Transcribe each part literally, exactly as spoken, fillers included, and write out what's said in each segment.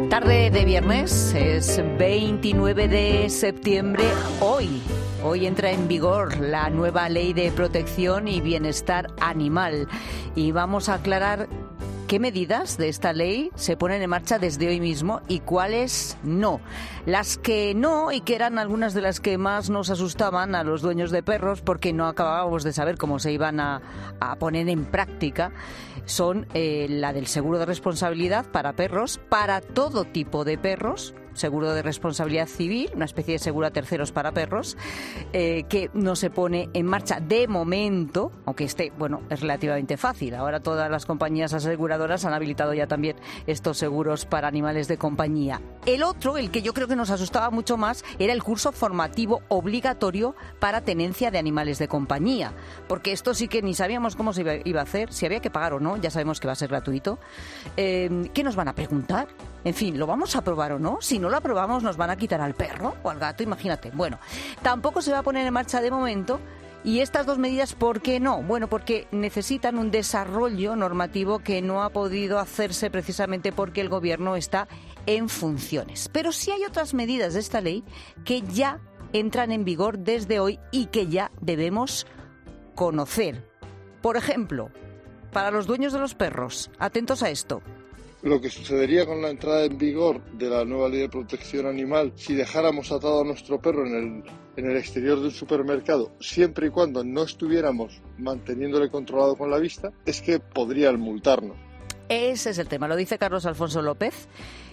Tarde de viernes, es veintinueve de septiembre. Hoy, hoy entra en vigor la nueva Ley de Protección y Bienestar Animal. Y vamos a aclarar qué medidas de esta ley se ponen en marcha desde hoy mismo y cuáles no. Las que no, y que eran algunas de las que más nos asustaban a los dueños de perros porque no acabábamos de saber cómo se iban a, a poner en práctica, son eh, la del seguro de responsabilidad para perros, para todo tipo de perros, seguro de responsabilidad civil, una especie de seguro a terceros para perros, eh, que no se pone en marcha de momento, aunque este, bueno, es relativamente fácil. Ahora todas las compañías aseguradoras han habilitado ya también estos seguros para animales de compañía. El otro, el que yo creo que nos asustaba mucho más, era el curso formativo obligatorio para tenencia de animales de compañía, porque esto sí que ni sabíamos cómo se iba, iba a hacer, si había que pagar o no, ya sabemos que va a ser gratuito. Eh, ¿Qué nos van a preguntar? En fin, ¿lo vamos a aprobar o no? Si no lo aprobamos, ¿nos van a quitar al perro o al gato? Imagínate. Bueno, tampoco se va a poner en marcha de momento. Y estas dos medidas, ¿por qué no? Bueno, porque necesitan un desarrollo normativo que no ha podido hacerse precisamente porque el Gobierno está en funciones. Pero sí hay otras medidas de esta ley que ya entran en vigor desde hoy y que ya debemos conocer. Por ejemplo, para los dueños de los perros, atentos a esto. Lo que sucedería con la entrada en vigor de la nueva Ley de Protección Animal si dejáramos atado a nuestro perro en el, en el exterior de un supermercado, siempre y cuando no estuviéramos manteniéndole controlado con la vista, es que podrían multarnos. Ese es el tema, lo dice Carlos Alfonso López.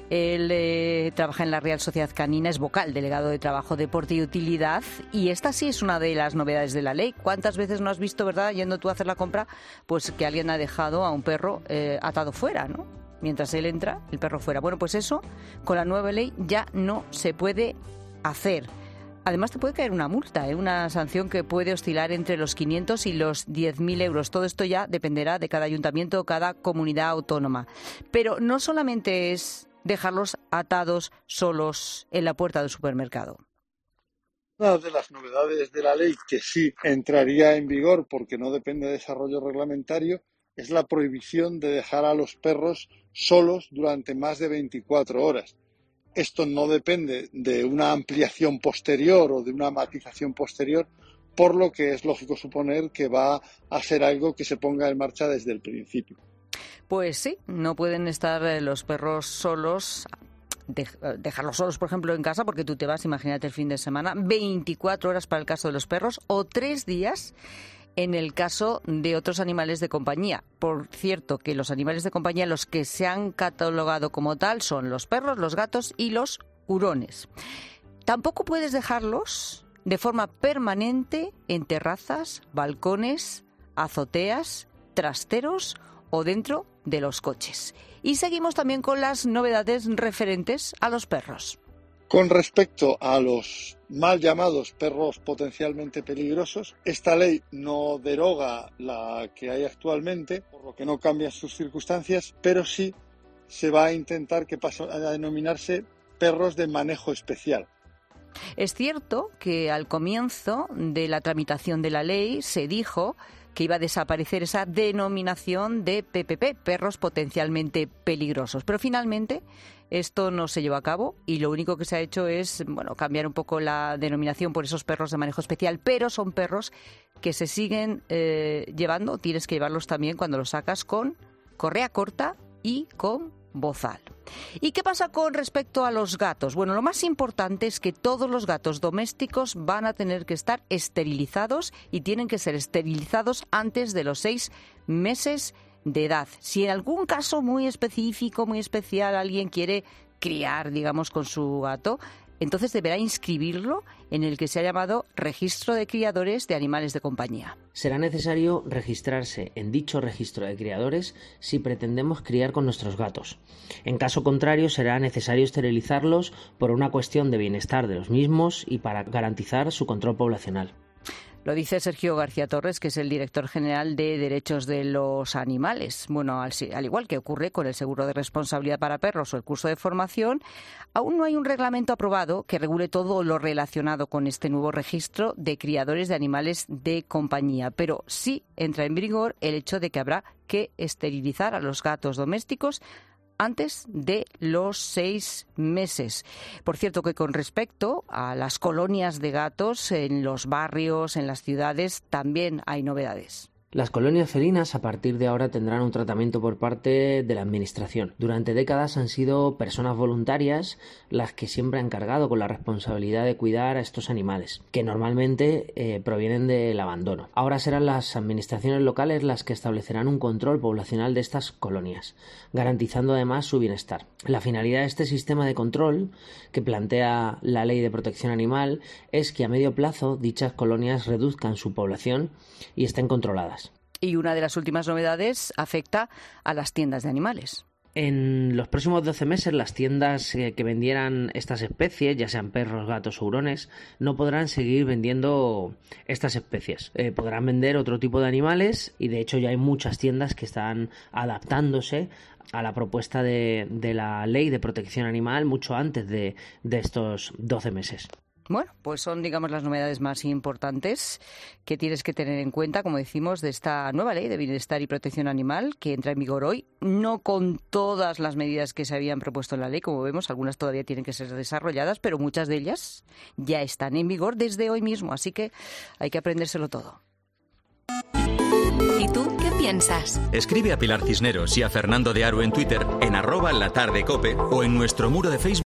Él eh, trabaja en la Real Sociedad Canina, es vocal, delegado de Trabajo, Deporte y Utilidad, y esta sí es una de las novedades de la ley. ¿Cuántas veces no has visto, verdad, yendo tú a hacer la compra, pues que alguien ha dejado a un perro eh, atado fuera, ¿no? Mientras él entra, el perro fuera. Bueno, pues eso, con la nueva ley ya no se puede hacer. Además, te puede caer una multa, ¿eh? Una sanción que puede oscilar entre los quinientos y los diez mil euros. Todo esto ya dependerá de cada ayuntamiento o cada comunidad autónoma. Pero no solamente es dejarlos atados solos en la puerta del supermercado. Una de las novedades de la ley que sí entraría en vigor porque no depende de desarrollo reglamentario es la prohibición de dejar a los perros solos durante más de veinticuatro horas. Esto no depende de una ampliación posterior o de una matización posterior, por lo que es lógico suponer que va a ser algo que se ponga en marcha desde el principio. Pues sí, no pueden estar los perros solos, dejarlos solos, por ejemplo, en casa, porque tú te vas, imagínate el fin de semana, veinticuatro horas para el caso de los perros o tres días en el caso de otros animales de compañía. Por cierto, que los animales de compañía, los que se han catalogado como tal, son los perros, los gatos y los hurones. Tampoco puedes dejarlos de forma permanente en terrazas, balcones, azoteas, trasteros o dentro de los coches. Y seguimos también con las novedades referentes a los perros. Con respecto a los mal llamados perros potencialmente peligrosos, esta ley no deroga la que hay actualmente, por lo que no cambian sus circunstancias, pero sí se va a intentar que pase a denominarse perros de manejo especial. Es cierto que al comienzo de la tramitación de la ley se dijo que iba a desaparecer esa denominación de P P P, perros potencialmente peligrosos. Pero finalmente esto no se llevó a cabo y lo único que se ha hecho es, bueno, cambiar un poco la denominación por esos perros de manejo especial, pero son perros que se siguen eh, llevando, tienes que llevarlos también cuando los sacas con correa corta y con bozal. ¿Y qué pasa con respecto a los gatos? Bueno, lo más importante es que todos los gatos domésticos van a tener que estar esterilizados y tienen que ser esterilizados antes de los seis meses de edad. Si en algún caso muy específico, muy especial, alguien quiere criar, digamos, con su gato, entonces deberá inscribirlo en el que se ha llamado Registro de Criadores de Animales de Compañía. Será necesario registrarse en dicho registro de criadores si pretendemos criar con nuestros gatos. En caso contrario, será necesario esterilizarlos por una cuestión de bienestar de los mismos y para garantizar su control poblacional. Lo dice Sergio García Torres, que es el director general de Derechos de los Animales. Bueno, al, al igual que ocurre con el seguro de responsabilidad para perros o el curso de formación, aún no hay un reglamento aprobado que regule todo lo relacionado con este nuevo registro de criadores de animales de compañía. Pero sí entra en vigor el hecho de que habrá que esterilizar a los gatos domésticos antes de los seis meses. Por cierto, que con respecto a las colonias de gatos en los barrios, en las ciudades, también hay novedades. Las colonias felinas a partir de ahora tendrán un tratamiento por parte de la Administración. Durante décadas han sido personas voluntarias las que siempre han cargado con la responsabilidad de cuidar a estos animales, que normalmente eh, provienen del abandono. Ahora serán las administraciones locales las que establecerán un control poblacional de estas colonias, garantizando además su bienestar. La finalidad de este sistema de control que plantea la Ley de Protección Animal es que a medio plazo dichas colonias reduzcan su población y estén controladas. Y una de las últimas novedades afecta a las tiendas de animales. En los próximos doce meses las tiendas eh, que vendieran estas especies, ya sean perros, gatos o hurones, no podrán seguir vendiendo estas especies. Eh, podrán vender otro tipo de animales y de hecho ya hay muchas tiendas que están adaptándose a la propuesta de, de la Ley de Protección Animal mucho antes de, de estos doce meses. Bueno, pues son, digamos, las novedades más importantes que tienes que tener en cuenta, como decimos, de esta nueva Ley de Bienestar y Protección Animal que entra en vigor hoy, no con todas las medidas que se habían propuesto en la ley, como vemos, algunas todavía tienen que ser desarrolladas, pero muchas de ellas ya están en vigor desde hoy mismo, así que hay que aprendérselo todo. ¿Y tú qué piensas? Escribe a Pilar Cisneros y a Fernando de Aro en Twitter, en arroba latardecope o en nuestro muro de Facebook.